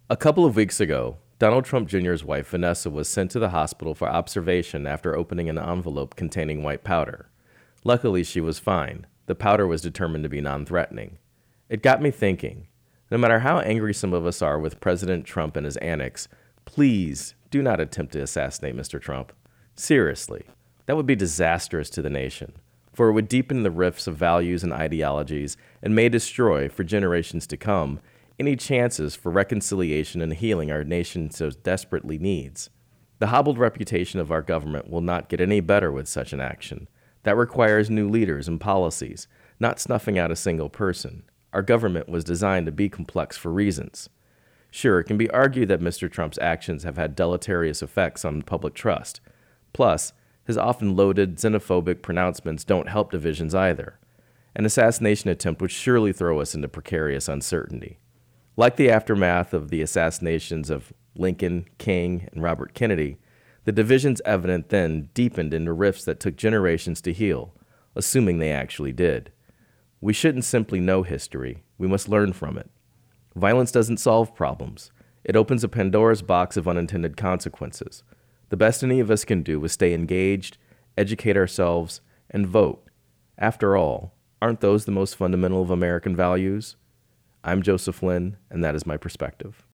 A couple of weeks ago, Donald Trump Jr.'s wife Vanessa was sent to the hospital for observation after opening an envelope containing white powder. Luckily, she was fine. The powder was determined to be non-threatening. It got me thinking, no matter how angry some of us are with President Trump and his annex, please do not attempt to assassinate Mr. Trump. Seriously, that would be disastrous to the nation, for it would deepen the rifts of values and ideologies and may destroy, for generations to come, any chances for reconciliation and healing our nation so desperately needs. The hobbled reputation of our government will not get any better with such an action. That requires new leaders and policies, not snuffing out a single person. Our government was designed to be complex for reasons. Sure, it can be argued that Mr. Trump's actions have had deleterious effects on public trust. Plus, his often loaded, xenophobic pronouncements don't help divisions either. An assassination attempt would surely throw us into precarious uncertainty. Like the aftermath of the assassinations of Lincoln, King, and Robert Kennedy, the divisions evident then deepened into rifts that took generations to heal, assuming they actually did. We shouldn't simply know history, we must learn from it. Violence doesn't solve problems. It opens a Pandora's box of unintended consequences. The best any of us can do is stay engaged, educate ourselves, and vote. After all, aren't those the most fundamental of American values? I'm Joseph Lynn, and that is my perspective.